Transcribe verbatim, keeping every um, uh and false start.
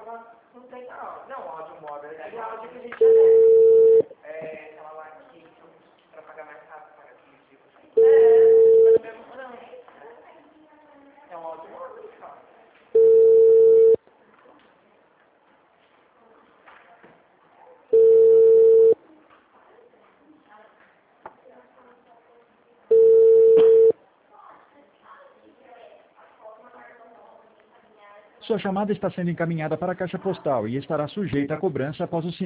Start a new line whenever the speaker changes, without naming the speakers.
Não tem não. Não, áudio móvel. É áudio que a gente já tem. É, ela lá aqui, pra pagar mais rápido, paga aqui, tipo. É, mas mesmo não. É um áudio móvel, cara.
Sua chamada está sendo encaminhada para a caixa postal e estará sujeita a cobrança após o sinal.